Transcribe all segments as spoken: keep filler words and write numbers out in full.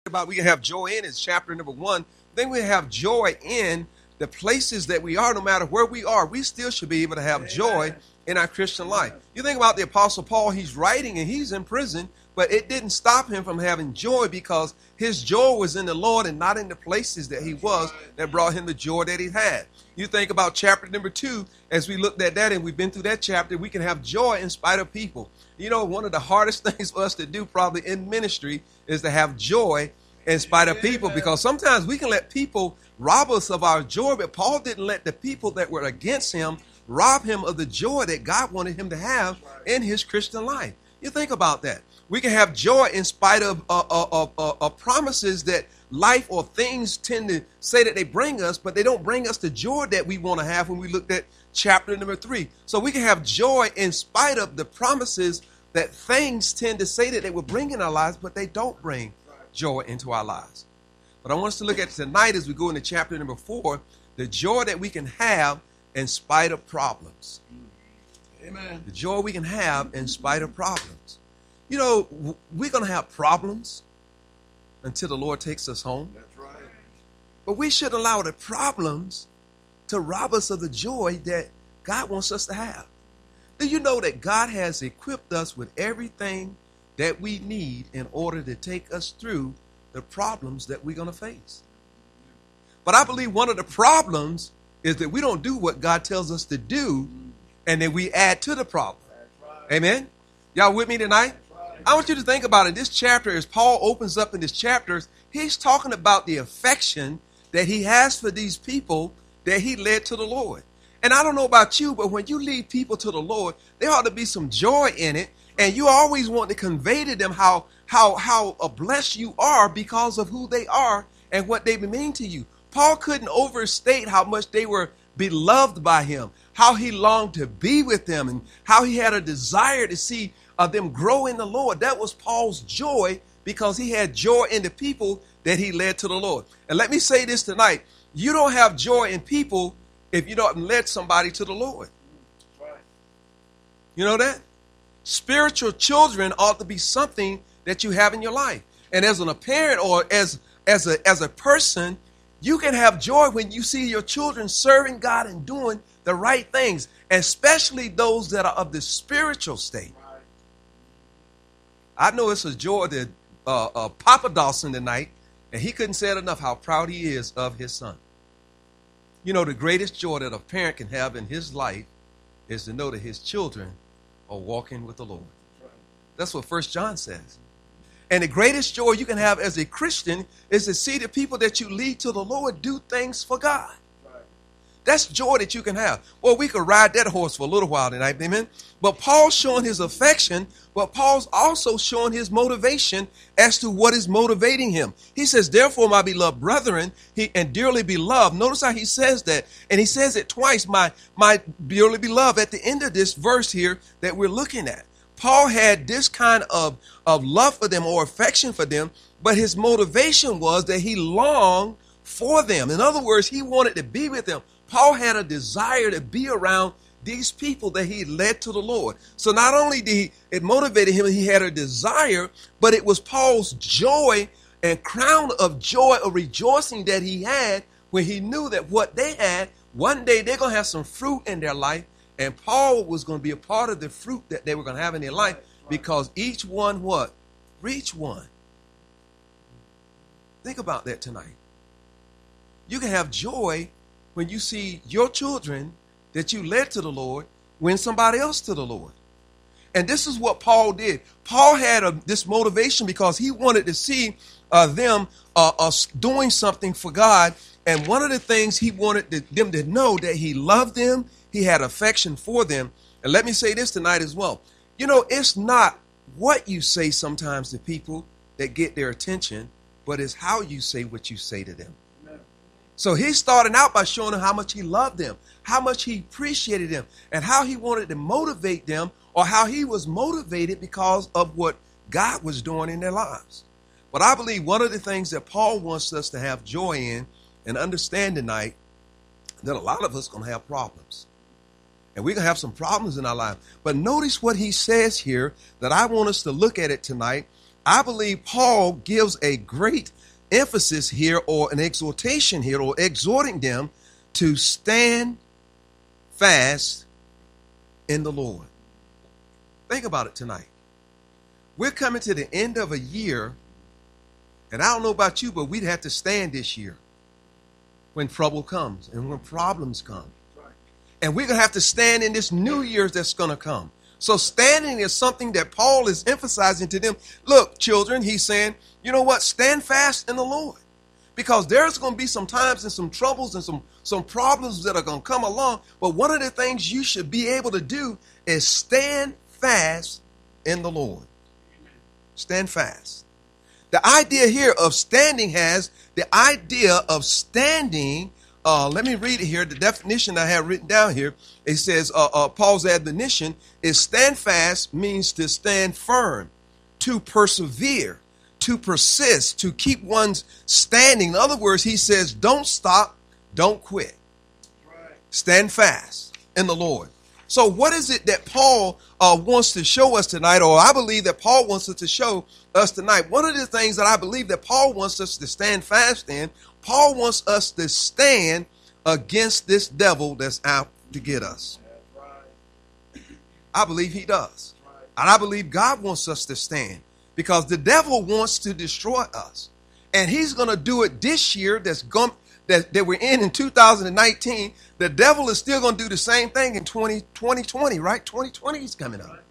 about we can have joy in is chapter number one. Then we have joy in the places that we are, no matter where we are. We still should be able to have joy in our Christian life. You think about the Apostle Paul, he's writing and he's in prison, but it didn't stop him from having joy because his joy was in the Lord and not in the places that he was that brought him the joy that he had. You think about chapter number two, as we looked at that and we've been through that chapter, we can have joy in spite of people. You know, one of the hardest things for us to do probably in ministry is to have joy in spite of people, because sometimes we can let people rob us of our joy, but Paul didn't let the people that were against him rob him of the joy that God wanted him to have in his Christian life. You think about that. We can have joy in spite of, uh, uh, uh, uh, promises that life or things tend to say that they bring us, but they don't bring us the joy that we want to have when we looked at chapter number three. So we can have joy in spite of the promises that things tend to say that they will bring in our lives, but they don't bring joy into our lives. But I want us to look at tonight as we go into chapter number four, the joy that we can have in spite of problems. Amen. The joy we can have in spite of problems. You know, we're going to have problems until the Lord takes us home. That's right. But we shouldn't allow the problems to rob us of the joy that God wants us to have. Do you know that God has equipped us with everything that we need in order to take us through the problems that we're going to face? But I believe one of the problems is that we don't do what God tells us to do, and then we add to the problem. Right. Amen? Y'all with me tonight? Right. I want you to think about it. This chapter, as Paul opens up in this chapter, he's talking about the affection that he has for these people that he led to the Lord. And I don't know about you, but when you lead people to the Lord, there ought to be some joy in it. And you always want to convey to them how how how blessed you are because of who they are and what they mean to you. Paul couldn't overstate how much they were beloved by him, how he longed to be with them, and how he had a desire to see uh, them grow in the Lord. That was Paul's joy, because he had joy in the people that he led to the Lord. And let me say this tonight. You don't have joy in people if you don't lead somebody to the Lord. You know that? Spiritual children ought to be something that you have in your life. And as a parent or as as a as a person, you can have joy when you see your children serving God and doing the right things, especially those that are of the spiritual state. I know it's a joy to uh, uh, Papa Dawson tonight, and he couldn't say it enough how proud he is of his son. You know, the greatest joy that a parent can have in his life is to know that his children are walking with the Lord. That's what First John says. And the greatest joy you can have as a Christian is to see the people that you lead to the Lord do things for God. That's joy that you can have. Well, we could ride that horse for a little while tonight, amen? But Paul's showing his affection, but Paul's also showing his motivation as to what is motivating him. He says, therefore, my beloved brethren, he, and dearly beloved. Notice how he says that. And he says it twice, my, my dearly beloved, at the end of this verse here that we're looking at. Paul had this kind of, of love for them or affection for them, but his motivation was that he longed for them. In other words, he wanted to be with them. Paul had a desire to be around these people that he led to the Lord. So not only did he, it motivated him, he had a desire, but it was Paul's joy and crown of joy or rejoicing that he had when he knew that what they had, one day they're going to have some fruit in their life. And Paul was going to be a part of the fruit that they were going to have in their life, because each one what? Reach one. Think about that tonight. You can have joy when you see your children that you led to the Lord win somebody else to the Lord. And this is what Paul did. Paul had a, this motivation because he wanted to see uh, them uh, uh, doing something for God. And one of the things he wanted to, them to know that he loved them, he had affection for them. And let me say this tonight as well. You know, it's not what you say sometimes to people that get their attention, but it's how you say what you say to them. Amen. So he's starting out by showing them how much he loved them, how much he appreciated them, and how he wanted to motivate them, or how he was motivated because of what God was doing in their lives. But I believe one of the things that Paul wants us to have joy in and understand tonight, that a lot of us are going to have problems. And we're going to have some problems in our life. But notice what he says here that I want us to look at it tonight. I believe Paul gives a great emphasis here, or an exhortation here, or exhorting them to stand fast in the Lord. Think about it tonight. We're coming to the end of a year, and I don't know about you, but we'd have to stand this year when trouble comes and when problems come. And we're going to have to stand in this new year that's going to come. So standing is something that Paul is emphasizing to them. Look, children, he's saying, you know what? Stand fast in the Lord. Because there's going to be some times and some troubles and some, some problems that are going to come along. But one of the things you should be able to do is stand fast in the Lord. Stand fast. The idea here of standing has the idea of standing. Uh, let me read it here. The definition I have written down here, it says, uh, uh, Paul's admonition is stand fast means to stand firm, to persevere, to persist, to keep one's standing. In other words, he says, don't stop, don't quit. Right. Stand fast in the Lord. So what is it that Paul uh, wants to show us tonight, or I believe that Paul wants us to show us tonight? One of the things that I believe that Paul wants us to stand fast in, Paul wants us to stand against this devil that's out to get us. I believe he does. And I believe God wants us to stand, because the devil wants to destroy us. And he's going to do it this year that's going, that, that we're in in two thousand nineteen. The devil is still going to do the same thing in twenty twenty, right? twenty twenty is coming up.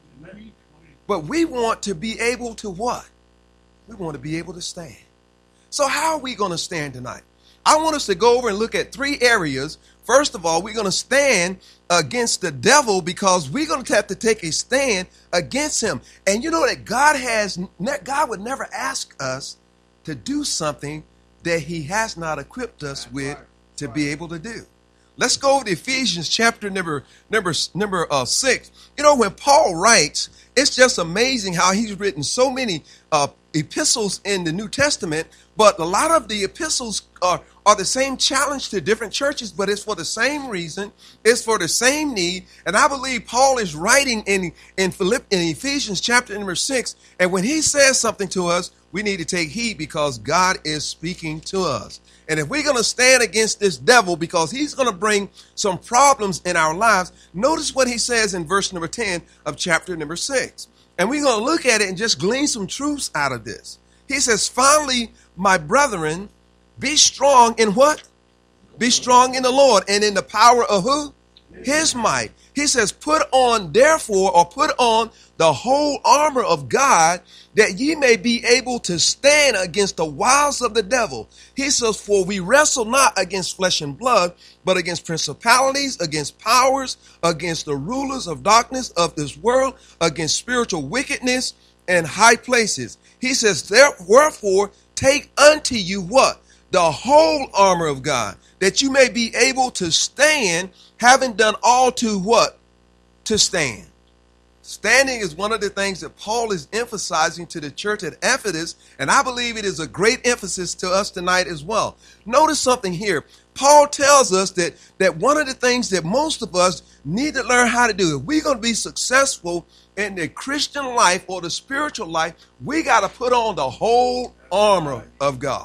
But we want to be able to what? We want to be able to stand. So how are we going to stand tonight? I want us to go over and look at three areas. First of all, we're going to stand against the devil, because we're going to have to take a stand against him. And you know that God has, God would never ask us to do something that he has not equipped us with to be able to do. Let's go over to Ephesians chapter number number number uh, six. You know, when Paul writes, it's just amazing how he's written so many uh, epistles in the New Testament, but a lot of the epistles are, are the same challenge to different churches, but it's for the same reason. It's for the same need. And I believe Paul is writing in, in, Philipp, in Ephesians chapter number six. And when he says something to us, we need to take heed, because God is speaking to us. And if we're going to stand against this devil, because he's going to bring some problems in our lives, notice what he says in verse number ten of chapter number six. And we're going to look at it and just glean some truths out of this. He says, finally, my brethren, be strong in what? Be strong in the Lord and in the power of who? His might. He says, put on, therefore, or put on the whole armor of God, that ye may be able to stand against the wiles of the devil. He says, for we wrestle not against flesh and blood, but against principalities, against powers, against the rulers of darkness of this world, against spiritual wickedness in high places. He says, wherefore take unto you what? The whole armor of God, that you may be able to stand, having done all to what? To stand. Standing is one of the things that Paul is emphasizing to the church at Ephesus, and I believe it is a great emphasis to us tonight as well. Notice something here. Paul tells us that, that one of the things that most of us need to learn how to do, if we're going to be successful in the Christian life or the spiritual life, we got to put on the whole armor of God.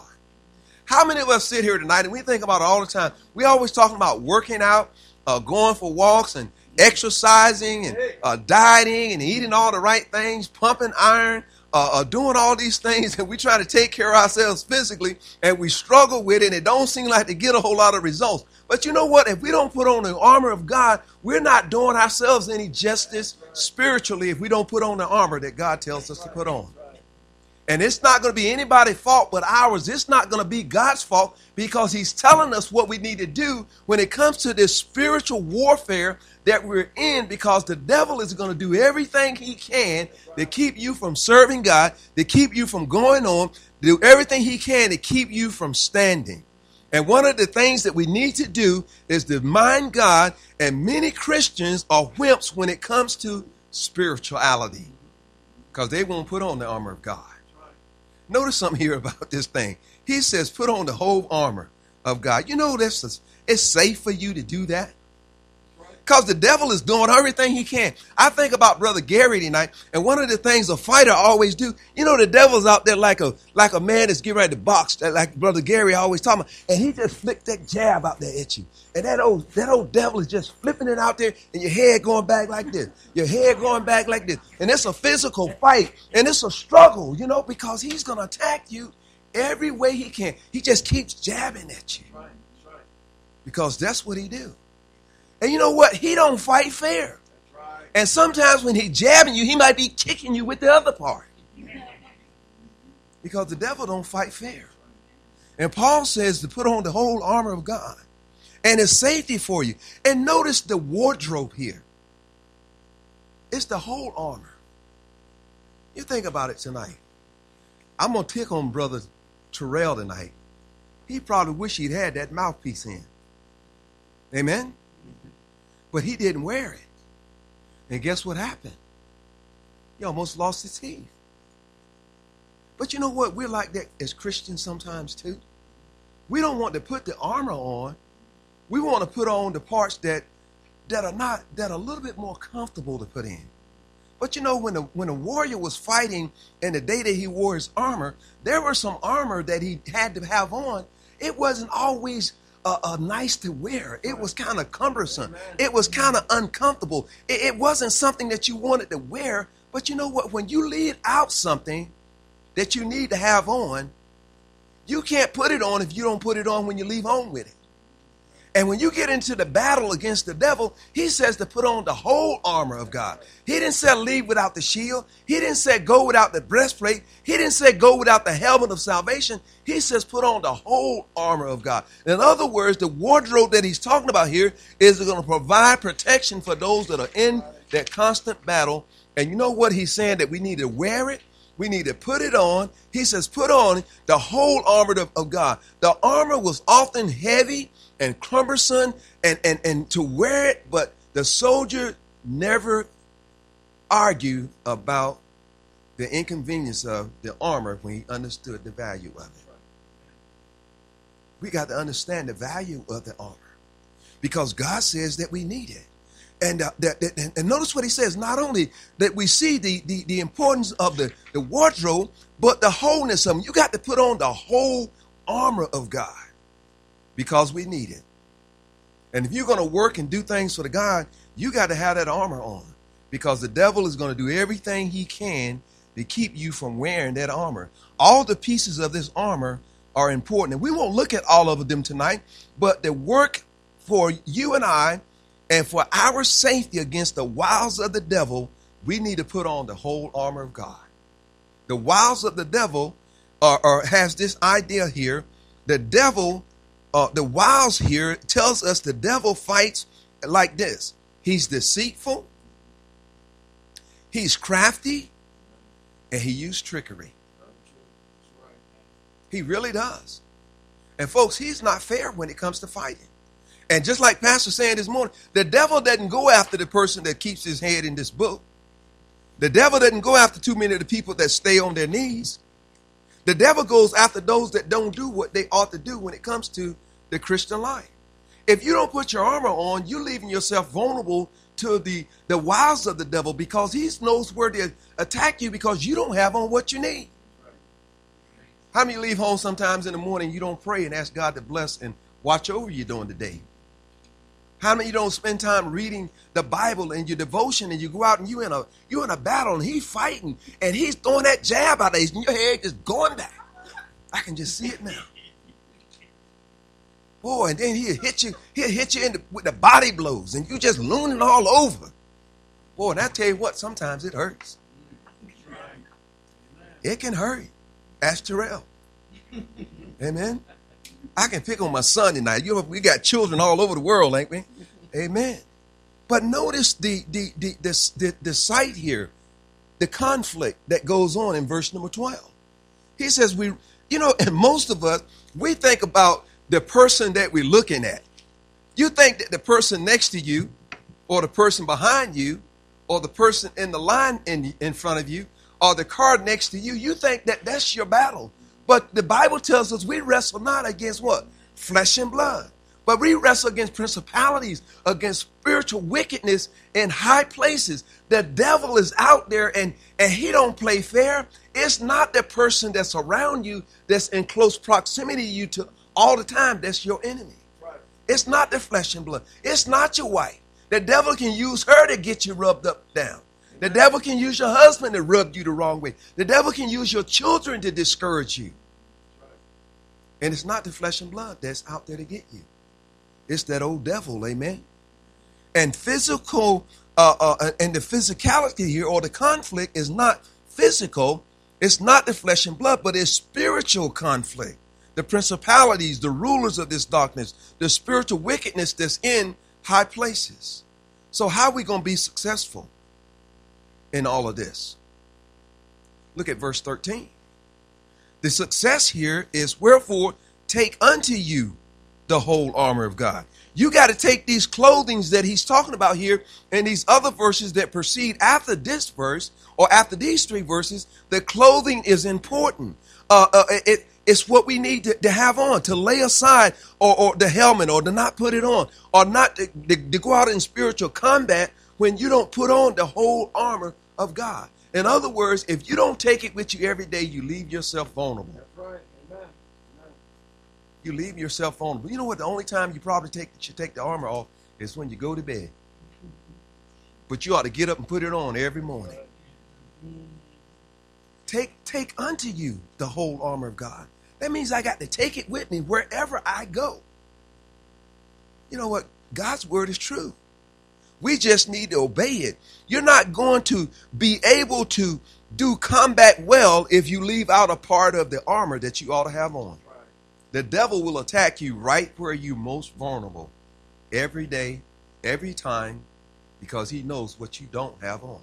How many of us sit here tonight and we think about it all the time? We always talking about working out, uh, going for walks and exercising and uh, dieting and eating all the right things, pumping iron, uh, uh, doing all these things, and we try to take care of ourselves physically, and we struggle with it, and it don't seem like to get a whole lot of results. But you know what? If we don't put on the armor of God, we're not doing ourselves any justice spiritually if we don't put on the armor that God tells us to put on. And it's not going to be anybody's fault but ours. It's not going to be God's fault, because he's telling us what we need to do when it comes to this spiritual warfare that we're in, because the devil is going to do everything he can to keep you from serving God, to keep you from going on, to do everything he can to keep you from standing. And one of the things that we need to do is to mind God, and many Christians are wimps when it comes to spirituality, because they won't put on the armor of God. Notice something here about this thing. He says, put on the whole armor of God. You know, this is, it's safe for you to do that. Because the devil is doing everything he can. I think about Brother Gary tonight, and one of the things a fighter always do, you know, the devil's out there like a like a man that's getting ready to box, like Brother Gary always talking about, and he just flicked that jab out there at you. And that old that old devil is just flipping it out there, and your head going back like this, your head going back like this. And it's a physical fight, and it's a struggle, you know, because he's going to attack you every way he can. He just keeps jabbing at you. Right, that's right. Because that's what he do. And you know what? He don't fight fair. That's right. And sometimes when he jabbing you, he might be kicking you with the other part. Because the devil don't fight fair. And Paul says to put on the whole armor of God. And it's safety for you. And notice the wardrobe here. It's the whole armor. You think about it tonight. I'm going to pick on Brother Terrell tonight. He probably wish he'd had that mouthpiece in. Amen? But he didn't wear it. And guess what happened? He almost lost his teeth. But you know what? We're like that as Christians sometimes too. We don't want to put the armor on. We want to put on the parts that that are not, that are a little bit more comfortable to put in. But you know, when a, when a warrior was fighting in the day that he wore his armor, there was some armor that he had to have on. It wasn't always uh, uh, nice to wear. It was kind of cumbersome. It was kind of uncomfortable. It, it wasn't something that you wanted to wear. But you know what? When you leave out something that you need to have on, you can't put it on if you don't put it on when you leave home with it. And when you get into the battle against the devil, he says to put on the whole armor of God. He didn't say leave without the shield. He didn't say go without the breastplate. He didn't say go without the helmet of salvation. He says put on the whole armor of God. In other words, the wardrobe that he's talking about here is going to provide protection for those that are in that constant battle. And you know what he's saying? That we need to wear it. We need to put it on. He says put on the whole armor of, of God. The armor was often heavy and cumbersome and, and, and to wear it, but the soldier never argued about the inconvenience of the armor when he understood the value of it. We got to understand the value of the armor because God says that we need it. And, uh, that, that, and notice what he says, not only that we see the, the, the importance of the, the wardrobe, but the wholeness of them. You got to put on the whole armor of God because we need it. And if you're going to work and do things for the God, you got to have that armor on because the devil is going to do everything he can to keep you from wearing that armor. All the pieces of this armor are important. And we won't look at all of them tonight, but the work for you and I and for our safety against the wiles of the devil, we need to put on the whole armor of God. The wiles of the devil are, are, has this idea here. The devil, uh, the wiles here tells us the devil fights like this. He's deceitful, he's crafty, and he uses trickery. He really does. And folks, he's not fair when it comes to fighting. And just like Pastor saying this morning, the devil doesn't go after the person that keeps his head in this book. The devil doesn't go after too many of the people that stay on their knees. The devil goes after those that don't do what they ought to do when it comes to the Christian life. If you don't put your armor on, you're leaving yourself vulnerable to the, the wiles of the devil because he knows where to attack you because you don't have on what you need. How many leave home sometimes in the morning, you don't pray and ask God to bless and watch over you during the day? How many don't spend time reading the Bible and your devotion and you go out and you in a you in a battle and he's fighting and he's throwing that jab out there and your head just going back. I can just see it now. Boy, and then he'll hit you, he'll hit you in the, with the body blows and you just looning all over. Boy, and I tell you what, sometimes it hurts. It can hurt. Ask Terrell. Amen. I can pick on my son tonight. You know, we got children all over the world, ain't we? Amen. But notice the the the the, the, the sight here, the conflict that goes on in verse number twelve. He says we, you know, and most of us, we think about the person that we're looking at. You think that the person next to you or the person behind you or the person in the line in, in front of you or the car next to you, you think that that's your battle. But the Bible tells us we wrestle not against what? Flesh and blood. But we wrestle against principalities, against spiritual wickedness in high places. The devil is out there, and, and he don't play fair. It's not the person that's around you that's in close proximity to you to all the time that's your enemy. Right. It's not the flesh and blood. It's not your wife. The devil can use her to get you rubbed up down. The devil can use your husband to rub you the wrong way. The devil can use your children to discourage you. Right. And it's not the flesh and blood that's out there to get you. It's that old devil, amen. And physical, uh, uh, and the physicality here, or the conflict, is not physical. It's not the flesh and blood, but it's spiritual conflict. The principalities, the rulers of this darkness, the spiritual wickedness that's in high places. So how are we going to be successful in all of this? Look at verse thirteen. The success here is, wherefore take unto you the whole armor of God. You got to take these clothings that he's talking about here and these other verses that proceed after this verse, or after these three verses. The clothing is important. Uh, uh, it, it's what we need to, to have on, to lay aside, or, or the helmet, or to not put it on, or not to, to, to go out in spiritual combat when you don't put on the whole armor of God. In other words, if you don't take it with you every day, you leave yourself vulnerable. That's right. Amen. Amen. You leave yourself vulnerable. You know what? The only time you probably take should take the armor off is when you go to bed. But you ought to get up and put it on every morning. Take, take unto you the whole armor of God. That means I got to take it with me wherever I go. You know what? God's word is true. We just need to obey it. You're not going to be able to do combat well if you leave out a part of the armor that you ought to have on. Right. The devil will attack you right where you're most vulnerable every day, every time, because he knows what you don't have on.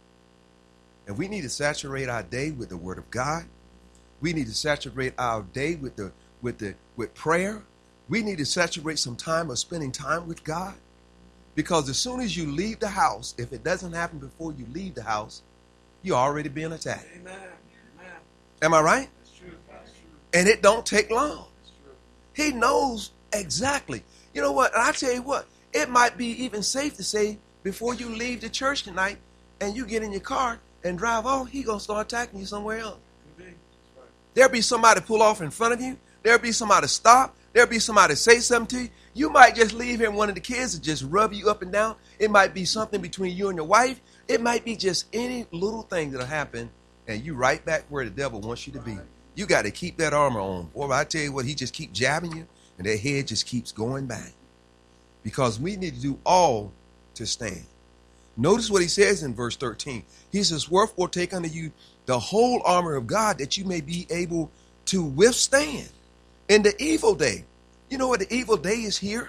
And we need to saturate our day with the word of God. We need to saturate our day with the with the with prayer. We need to saturate some time of spending time with God. Because as soon as you leave the house, if it doesn't happen before you leave the house, you're already being attacked. Amen. Amen. Am I right? That's true. That's true. And it don't take long. That's true. He knows exactly. You know what? And I tell you what, it might be even safe to say, before you leave the church tonight and you get in your car and drive off, he going to start attacking you somewhere else. Right. There'll be somebody pull off in front of you. There'll be somebody stop. There'll be somebody say something to you. You might just leave here and one of the kids to just rub you up and down. It might be something between you and your wife. It might be just any little thing that'll happen, and you right back where the devil wants you to be. You got to keep that armor on. Boy, I tell you what, he just keeps jabbing you, and that head just keeps going back. Because we need to do all to stand. Notice what he says in verse thirteen. He says, wherefore take unto you the whole armor of God, that you may be able to withstand in the evil day. You know what? The evil day is here.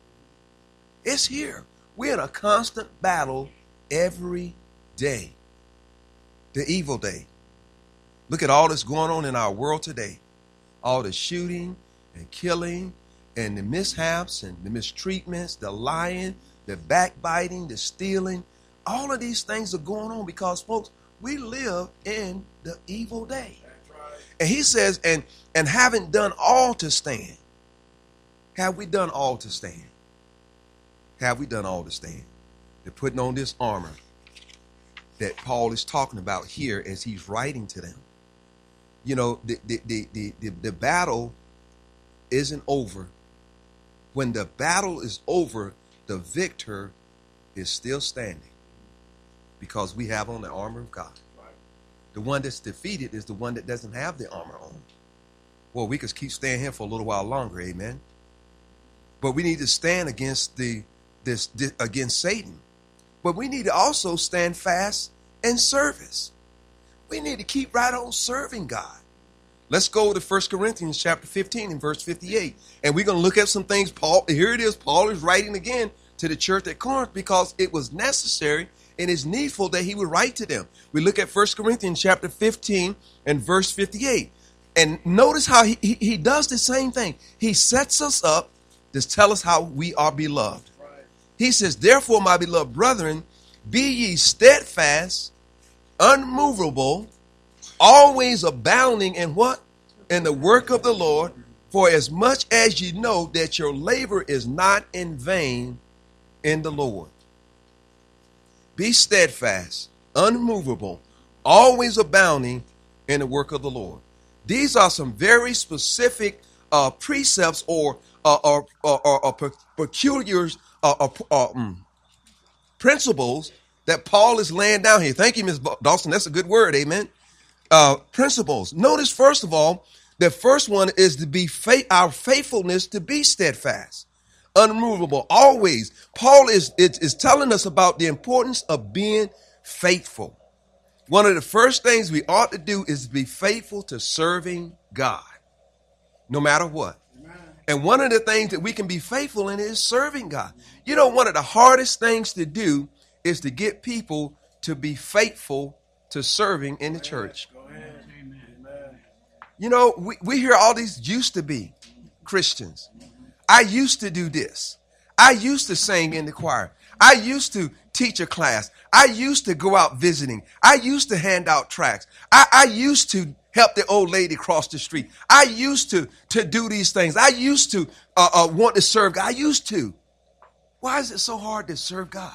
It's here. We're in a constant battle every day. The evil day. Look at all that's going on in our world today. All the shooting and killing and the mishaps and the mistreatments, the lying, the backbiting, the stealing. All of these things are going on because, folks, we live in the evil day. That's right. And he says, and, and having done all to stand. Have we done all to stand? Have we done all to stand? They're putting on this armor that Paul is talking about here as he's writing to them. You know, the, the, the, the, the, the battle isn't over. When the battle is over, the victor is still standing because we have on the armor of God. Right. The one that's defeated is the one that doesn't have the armor on. Well, we could keep staying here for a little while longer, amen. But we need to stand against the this, this against Satan. But we need to also stand fast in service. We need to keep right on serving God. Let's go to First Corinthians chapter fifteen and verse fifty-eight. And we're going to look at some things. Paul, here it is. Paul is writing again to the church at Corinth because it was necessary and it's needful that he would write to them. We look at First Corinthians chapter fifteen and verse fifty-eight. And notice how he, he, he does the same thing. He sets us up to tell us how we are beloved. Right. He says, therefore, my beloved brethren, be ye steadfast, unmovable, always abounding in what? In the work of the Lord, For as much as ye know that your labor is not in vain in the Lord. Be steadfast, unmovable, always abounding in the work of the Lord. These are some very specific uh, precepts or, uh, or, or, or, or peculiar uh, uh, uh, um, principles that Paul is laying down here. Thank you, Miz Dawson. That's a good word. Amen. Uh, principles. Notice, first of all, the first one is to be faith, our faithfulness to be steadfast, unmovable, always. Paul is, is, is telling us about the importance of being faithful. One of the first things we ought to do is be faithful to serving God, no matter what. Amen. And one of the things that we can be faithful in is serving God. You know, one of the hardest things to do is to get people to be faithful to serving in the church. Go ahead. Amen. You know, we, we hear all these used to be Christians. I used to do this. I used to sing in the choir. I used to teach a class. I used to go out visiting. I used to hand out tracts. I, I used to help the old lady cross the street. I used to, to do these things. I used to uh, uh, want to serve God. I used to. Why is it so hard to serve God?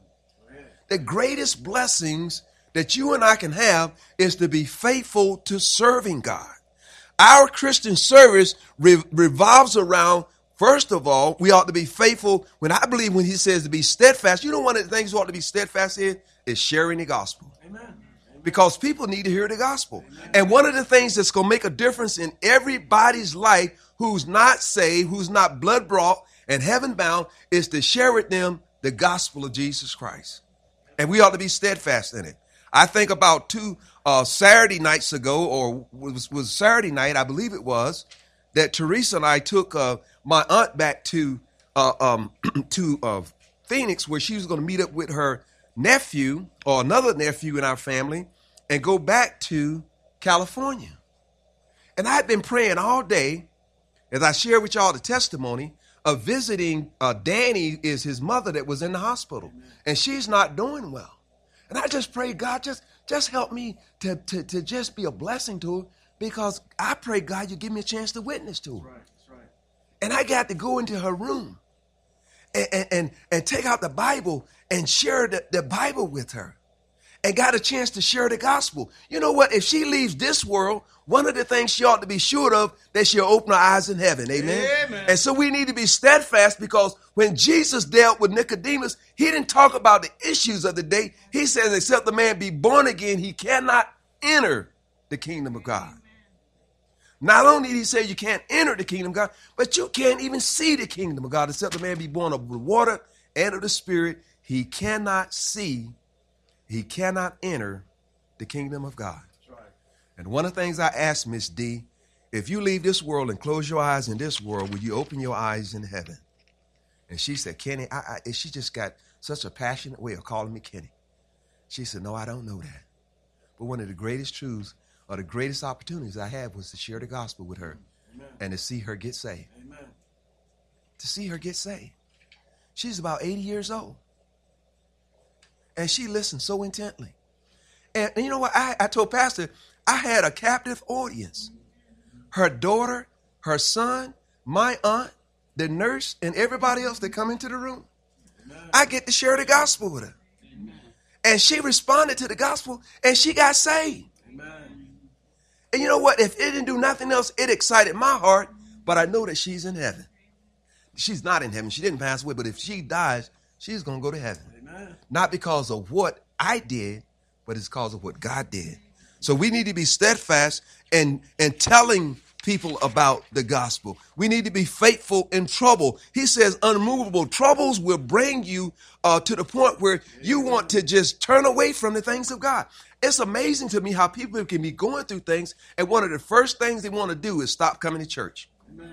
The greatest blessings that you and I can have is to be faithful to serving God. Our Christian service re- revolves around, first of all, we ought to be faithful. When I believe when he says to be steadfast, you know, one of the things we ought to be steadfast in is sharing the gospel. Amen. Because people need to hear the gospel. Amen. And one of the things that's going to make a difference in everybody's life who's not saved, who's not blood brought and heaven bound, is to share with them the gospel of Jesus Christ. And we ought to be steadfast in it. I think about two uh, Saturday nights ago, or was, was Saturday night, I believe it was, that Teresa and I took uh, my aunt back to uh, um, to uh, Phoenix, where she was going to meet up with her nephew or another nephew in our family and go back to California. And I had been praying all day, as I shared with y'all the testimony of visiting uh, Danny, is his mother that was in the hospital, and she's not doing well. And I just prayed, God, just, just help me to, to, to just be a blessing to her, because I pray, God, you give me a chance to witness to her. That's right, that's right. And I got to go into her room and, and, and, and take out the Bible and share the, the Bible with her, and got a chance to share the gospel. You know what? If she leaves this world, one of the things she ought to be sure of, that she'll open her eyes in heaven. Amen? Amen. And so we need to be steadfast, because when Jesus dealt with Nicodemus, he didn't talk about the issues of the day. He says, except the man be born again, he cannot enter the kingdom of God. Not only did he say you can't enter the kingdom of God, but you can't even see the kingdom of God, except the man be born of the water and of the Spirit. He cannot see, he cannot enter the kingdom of God. That's right. And one of the things I asked Miss D, if you leave this world and close your eyes in this world, will you open your eyes in heaven? And she said, Kenny, I, I, she just got such a passionate way of calling me Kenny. She said, no, I don't know that. But one of the greatest truths or the greatest opportunities I had was to share the gospel with her. Amen. And to see her get saved. Amen. To see her get saved. She's about eighty years old. And she listened so intently. And, and you know what? I, I told Pastor, I had a captive audience. Her daughter, her son, my aunt, the nurse, and everybody else that come into the room. Amen. I get to share the gospel with her. Amen. And she responded to the gospel, and she got saved. Amen. And you know what? If it didn't do nothing else, it excited my heart, but I know that she's in heaven. She's not in heaven. She didn't pass away, but if she dies, she's going to go to heaven. Amen. Not because of what I did, but it's because of what God did. So we need to be steadfast in, in telling people about the gospel. We need to be faithful in trouble. He says unmovable. Troubles will bring you uh, to the point where you want to just turn away from the things of God. It's amazing to me how people can be going through things, and one of the first things they want to do is stop coming to church. Amen.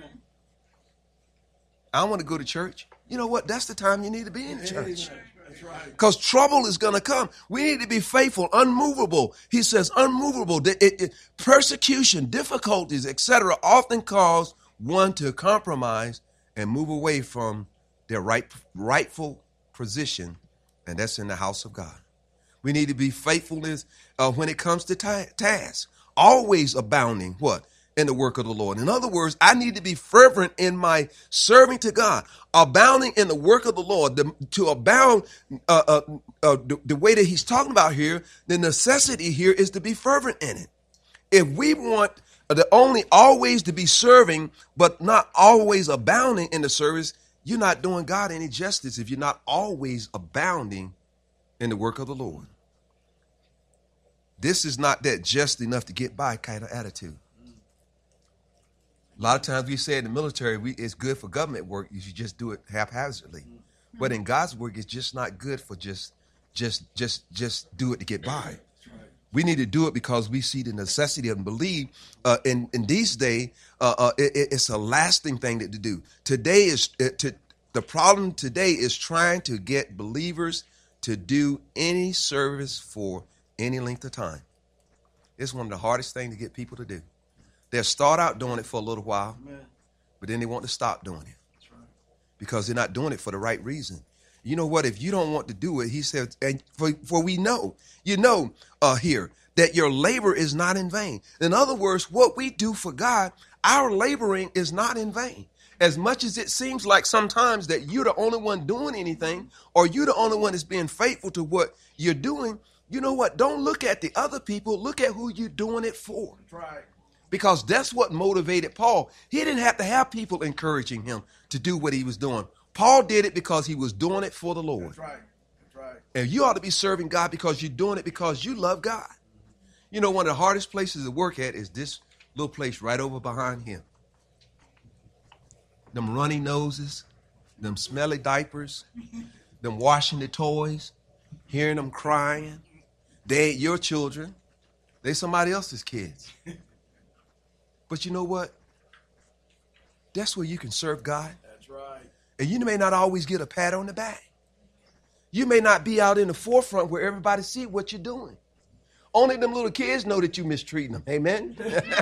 I want to go to church. You know what? That's the time you need to be in church. Because trouble is going to come. We need to be faithful, unmovable. He says unmovable. It, it, it, persecution, difficulties, et cetera often cause one to compromise and move away from their right, rightful position, and that's in the house of God. We need to be faithfulness uh, when it comes to ta- tasks. Always abounding, what? in the work of the Lord. In other words, I need to be fervent in my serving to God, abounding in the work of the Lord. The, to abound uh, uh, uh, the, the way that he's talking about here, the necessity here is to be fervent in it. If we want the only always to be serving, but not always abounding in the service, you're not doing God any justice if you're not always abounding in the work of the Lord. This is not that just enough to get by kind of attitude. A lot of times we say in the military, we, it's good for government work. You should just do it haphazardly. But in God's work, it's just not good for just, just, just, just do it to get by. We need to do it because we see the necessity of and believe uh, in, in these days, uh, uh, it, it's a lasting thing that to do. Today is uh, to, the problem today is trying to get believers to do any service for any length of time. It's one of the hardest things to get people to do. They'll start out doing it for a little while, Amen. But then they want to stop doing it. That's right. Because they're not doing it for the right reason. You know what? If you don't want to do it, he said, and for, for we know, you know uh, here, that your labor is not in vain. In other words, what we do for God, our laboring is not in vain. As much as it seems like sometimes that you're the only one doing anything, or you're the only one that's being faithful to what you're doing, you know what? Don't look at the other people. Look at who you're doing it for. That's right. Because that's what motivated Paul. He didn't have to have people encouraging him to do what he was doing. Paul did it because he was doing it for the Lord. That's right. That's right. And you ought to be serving God because you're doing it because you love God. You know, one of the hardest places to work at is this little place right over behind him. Them runny noses, them smelly diapers, them washing the toys, hearing them crying. They ain't your children. They somebody else's kids. But you know what? That's where you can serve God. That's right. And you may not always get a pat on the back. You may not be out in the forefront where everybody see what you're doing. Only them little kids know that you're mistreating them. Amen?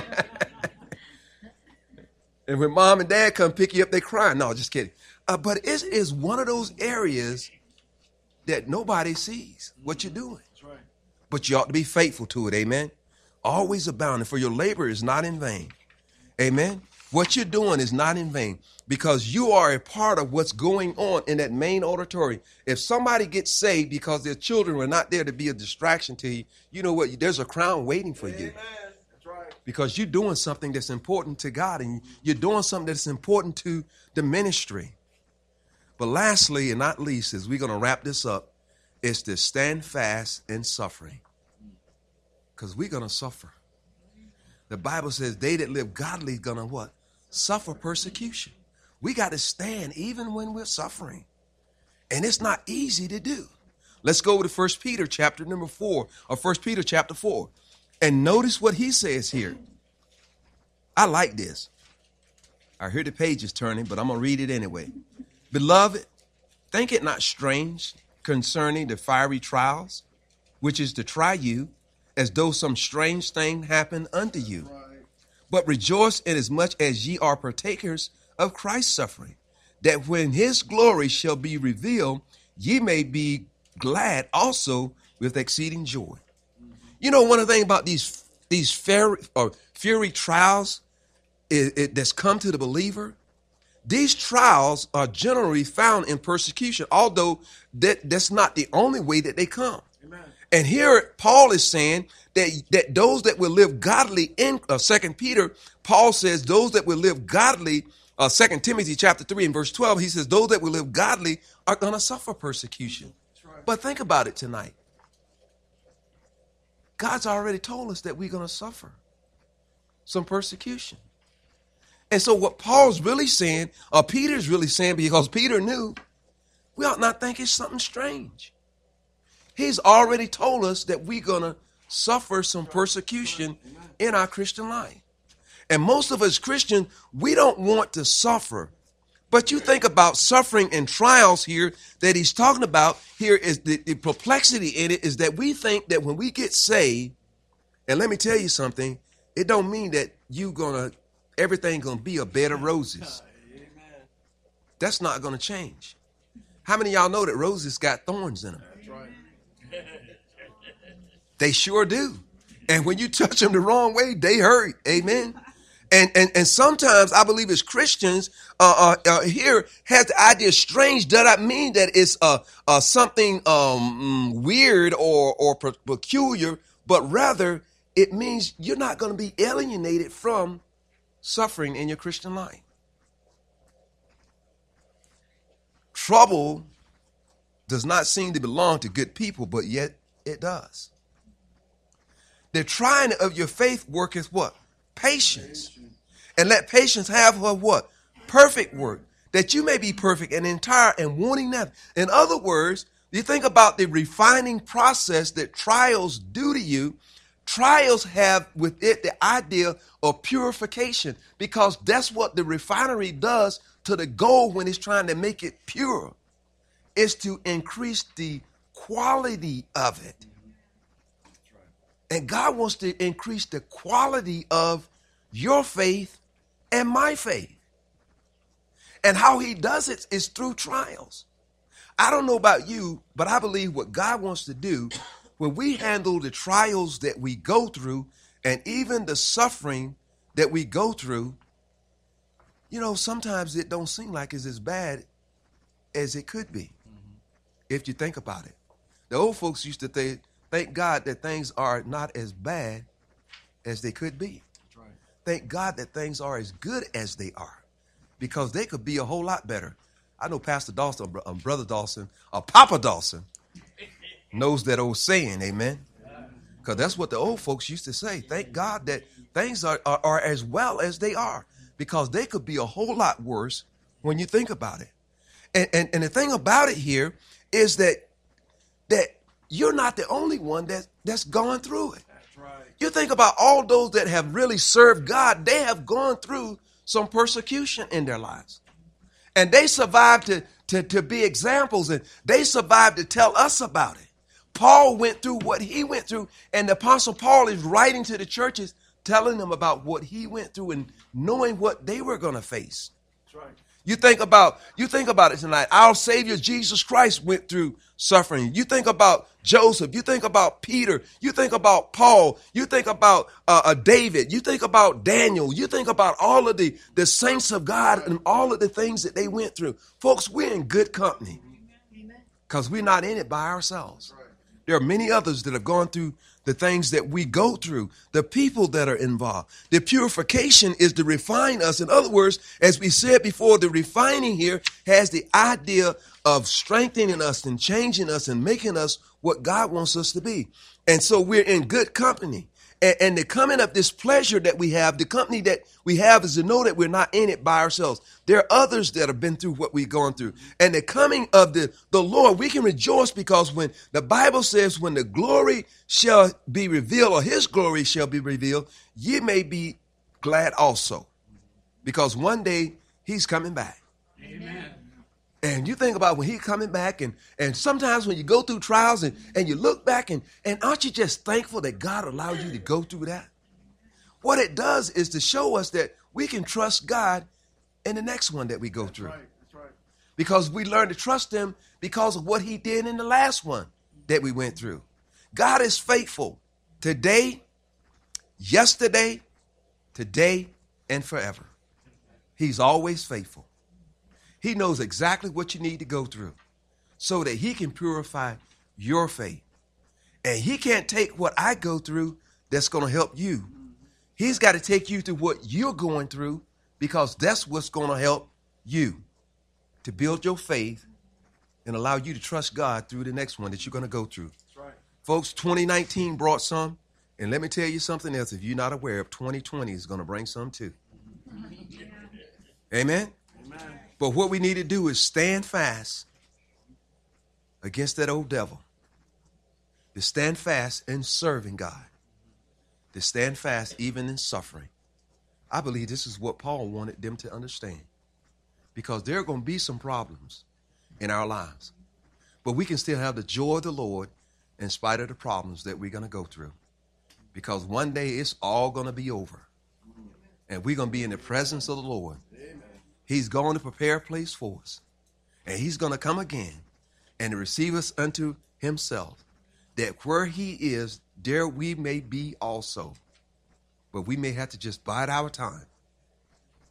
And when mom and dad come pick you up, they crying. No, just kidding. Uh, but it is one of those areas that nobody sees what you're doing. That's right. But you ought to be faithful to it. Amen? Always abounding, for your labor is not in vain. Amen? What you're doing is not in vain because you are a part of what's going on in that main auditorium. If somebody gets saved because their children were not there to be a distraction to you, you know what? There's a crown waiting for you. Amen. That's right. Because you're doing something that's important to God and you're doing something that's important to the ministry. But lastly, and not least, as we're going to wrap this up, is to stand fast in suffering. Because we're going to suffer. The Bible says they that live godly going to what? Suffer persecution. We got to stand even when we're suffering. And it's not easy to do. Let's go over to First Peter chapter number four, or First Peter chapter four. And notice what he says here. I like this. I hear the pages turning, but I'm going to read it anyway. Beloved, think it not strange concerning the fiery trials, which is to try you, as though some strange thing happened unto you. Right. But rejoice inasmuch as ye are partakers of Christ's suffering, that when his glory shall be revealed, ye may be glad also with exceeding joy. Mm-hmm. You know, one of the things about these these fiery, or fury trials is, it, that's come to the believer, these trials are generally found in persecution, although that, that's not the only way that they come. Amen. And here Paul is saying that, that those that will live godly in uh, Second Peter, Paul says those that will live godly, uh, Second Timothy chapter three and verse twelve, he says those that will live godly are going to suffer persecution. Right. But think about it tonight. God's already told us that we're going to suffer some persecution. And so what Paul's really saying, or Peter's really saying, because Peter knew, we ought not think it's something strange. He's already told us that we're going to suffer some persecution in our Christian life. And most of us Christians, we don't want to suffer. But you think about suffering and trials here that he's talking about here is the, the perplexity in it is that we think that when we get saved, and let me tell you something, it don't mean that you going to, everything going to be a bed of roses. That's not going to change. How many of y'all know that roses got thorns in them? They sure do. And when you touch them the wrong way, they hurt. Amen. And, and and sometimes I believe as Christians uh, uh, uh, here has the idea strange. Does that mean that it's uh, uh, something um, weird or or peculiar? But rather it means you're not going to be alienated from suffering in your Christian life. Trouble does not seem to belong to good people, but yet it does. The trying of your faith worketh what? Patience. And let patience have her what? Perfect work, that you may be perfect and entire and wanting nothing. In other words, you think about the refining process that trials do to you. Trials have with it the idea of purification, because that's what the refinery does to the gold when it's trying to make it pure, is to increase the quality of it. And God wants to increase the quality of your faith and my faith. And how he does it is through trials. I don't know about you, but I believe what God wants to do when we handle the trials that we go through and even the suffering that we go through, you know, sometimes it don't seem like it's as bad as it could be, mm-hmm. if you think about it. The old folks used to say, thank God that things are not as bad as they could be. That's right. Thank God that things are as good as they are, because they could be a whole lot better. I know Pastor Dawson, um, Brother Dawson, or Papa Dawson knows that old saying, amen? Because that's what the old folks used to say. Thank God that things are, are, are as well as they are, because they could be a whole lot worse when you think about it. And, and, and the thing about it here is that that you're not the only one that, that's gone through it. That's right. You think about all those that have really served God, they have gone through some persecution in their lives. And they survived to, to, to be examples, and they survived to tell us about it. Paul went through what he went through, and the Apostle Paul is writing to the churches, telling them about what he went through and knowing what they were going to face. That's right. You think about you think about it tonight. Our Savior Jesus Christ went through suffering. You think about Joseph. You think about Peter. You think about Paul. You think about uh, uh, David. You think about Daniel. You think about all of the, the saints of God and all of the things that they went through. Folks, we're in good company because we're not in it by ourselves. There are many others that have gone through the things that we go through, the people that are involved. The purification is to refine us. In other words, as we said before, the refining here has the idea of strengthening us and changing us and making us what God wants us to be. And so we're in good company. And, and the coming of this pleasure that we have, the company that we have, is to know that we're not in it by ourselves. There are others that have been through what we've gone through. And the coming of the, the Lord, we can rejoice, because when the Bible says when the glory shall be revealed, or his glory shall be revealed, ye may be glad also, because one day he's coming back. Amen. And you think about when he's coming back, and, and sometimes when you go through trials and, and you look back, and, and aren't you just thankful that God allowed you to go through that? What it does is to show us that we can trust God in the next one that we go through. That's right. That's right. Because we learn to trust him because of what he did in the last one that we went through. God is faithful today, yesterday, today, and forever. He's always faithful. He knows exactly what you need to go through so that he can purify your faith. And he can't take what I go through that's going to help you. He's got to take you through what you're going through, because that's what's going to help you to build your faith and allow you to trust God through the next one that you're going to go through. That's right. Folks, twenty nineteen brought some. And let me tell you something else. If you're not aware of, twenty twenty is going to bring some too. Amen? Amen. But what we need to do is stand fast against that old devil. To stand fast in serving God. To stand fast even in suffering. I believe this is what Paul wanted them to understand. Because there are going to be some problems in our lives. But we can still have the joy of the Lord in spite of the problems that we're going to go through. Because one day it's all going to be over. And we're going to be in the presence of the Lord. He's going to prepare a place for us. And he's going to come again and to receive us unto himself. That where he is, there we may be also. But we may have to just bide our time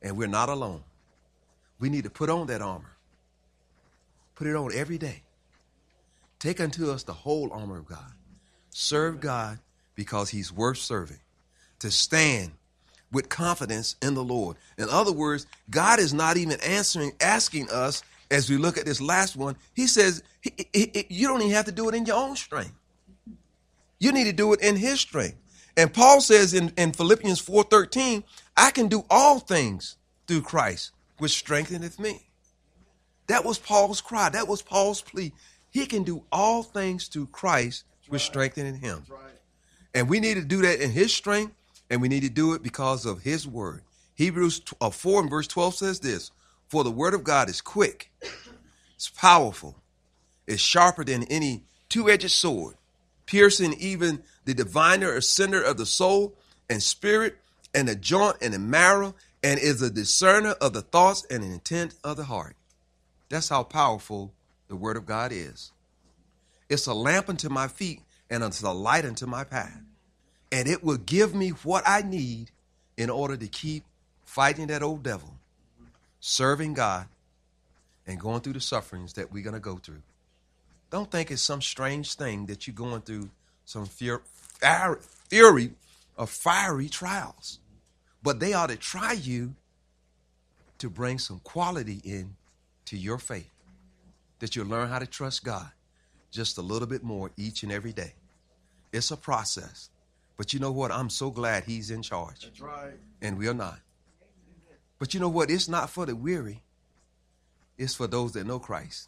And we're not alone. We need to put on that armor. Put it on every day. Take unto us the whole armor of God. Serve God because he's worth serving. To stand with confidence in the Lord. In other words, God is not even answering, asking us as we look at this last one. He says, he, he, he, you don't even have to do it in your own strength. You need to do it in his strength. And Paul says in, in Philippians four thirteen, I can do all things through Christ, which strengtheneth me. That was Paul's cry. That was Paul's plea. He can do all things through Christ, which strengtheneth him. And we need to do that in his strength, and we need to do it because of his word. Hebrews four and verse twelve says this, for the word of God is quick, it's powerful, it's sharper than any two-edged sword, piercing even the diviner or center of the soul and spirit and the joint and the marrow, and is a discerner of the thoughts and the intent of the heart. That's how powerful the word of God is. It's a lamp unto my feet and it's a light unto my path. And it will give me what I need in order to keep fighting that old devil, serving God, and going through the sufferings that we're going to go through. Don't think it's some strange thing that you're going through some fear, fury of fiery trials. But they ought to try you to bring some quality in to your faith, that you'll learn how to trust God just a little bit more each and every day. It's a process. But you know what? I'm so glad he's in charge. That's right. And we're not. But you know what? It's not for the weary. It's for those that know Christ.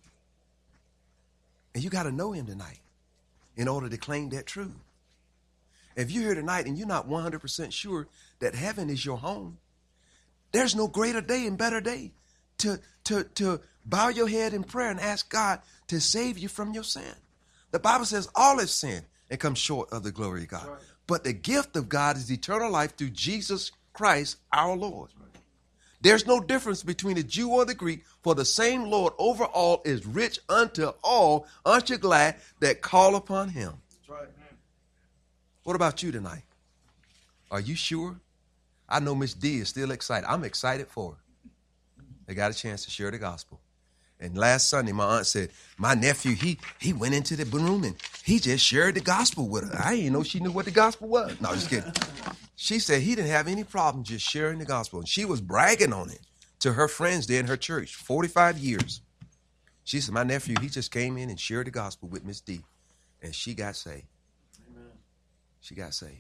And you got to know him tonight in order to claim that truth. If you're here tonight and you're not one hundred percent sure that heaven is your home, there's no greater day and better day to, to, to bow your head in prayer and ask God to save you from your sin. The Bible says all have sinned and come short of the glory of God. Right. But the gift of God is eternal life through Jesus Christ our Lord. Right. There's no difference between the Jew or the Greek, for the same Lord over all is rich unto all. Aren't you glad that call upon him? That's right. What about you tonight? Are you sure? I know Miss D is still excited. I'm excited for her. They got a chance to share the gospel. And last Sunday, my aunt said, my nephew, he he went into the room and he just shared the gospel with her. I didn't know she knew what the gospel was. No, just kidding. She said he didn't have any problem just sharing the gospel. And she was bragging on it to her friends there in her church, forty-five years. She said, my nephew, he just came in and shared the gospel with Miss D. And she got saved. Amen. She got saved.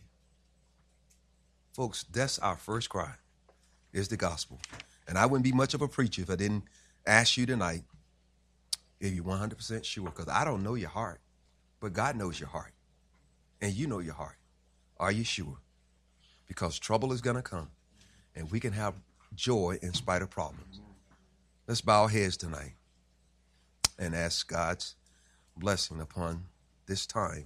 Folks, that's our first cry, is the gospel. And I wouldn't be much of a preacher if I didn't ask you tonight if you're one hundred percent sure, because I don't know your heart, but God knows your heart, and you know your heart. Are you sure? Because trouble is going to come, and we can have joy in spite of problems. Let's bow our heads tonight and ask God's blessing upon this time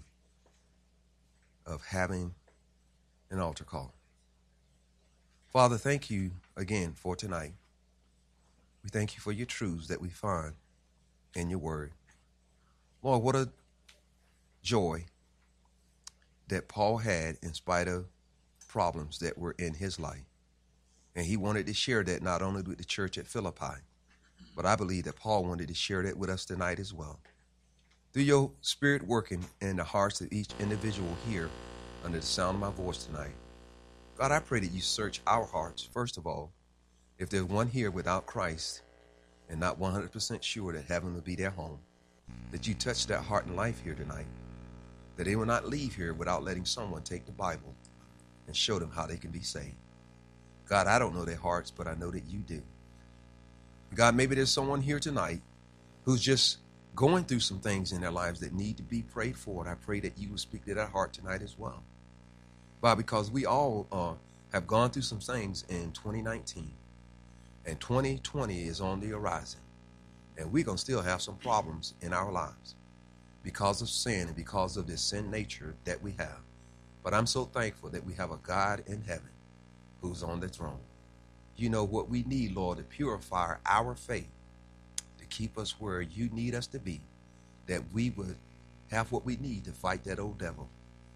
of having an altar call. Father, thank you again for tonight. We thank you for your truths that we find in your word. Lord, what a joy that Paul had in spite of problems that were in his life. And he wanted to share that not only with the church at Philippi, but I believe that Paul wanted to share that with us tonight as well. Through your spirit working in the hearts of each individual here under the sound of my voice tonight, God, I pray that you search our hearts, first of all. If there's one here without Christ and not one hundred percent sure that heaven will be their home, that you touch their heart and life here tonight, that they will not leave here without letting someone take the Bible and show them how they can be saved. God, I don't know their hearts, but I know that you do. God, maybe there's someone here tonight who's just going through some things in their lives that need to be prayed for, and I pray that you will speak to their heart tonight as well. God, because we all uh, have gone through some things in twenty nineteen. And twenty twenty is on the horizon. And we're going to still have some problems in our lives because of sin and because of this sin nature that we have. But I'm so thankful that we have a God in heaven who's on the throne. You know what we need, Lord, to purify our faith, to keep us where you need us to be, that we would have what we need to fight that old devil,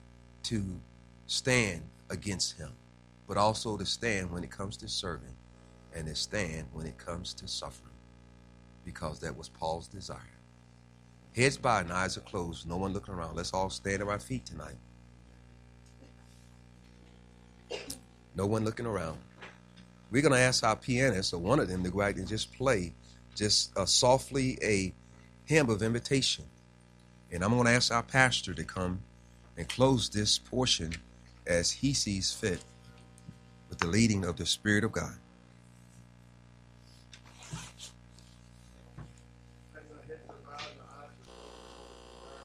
to stand against him, but also to stand when it comes to serving. and to stand when it comes to suffering, because that was Paul's desire. Heads bowed and eyes are closed, no one looking around. Let's all stand on our feet tonight. No one looking around. We're going to ask our pianist, or one of them, to go out and just play just uh, softly a hymn of invitation. And I'm going to ask our pastor to come and close this portion as he sees fit with the leading of the Spirit of God.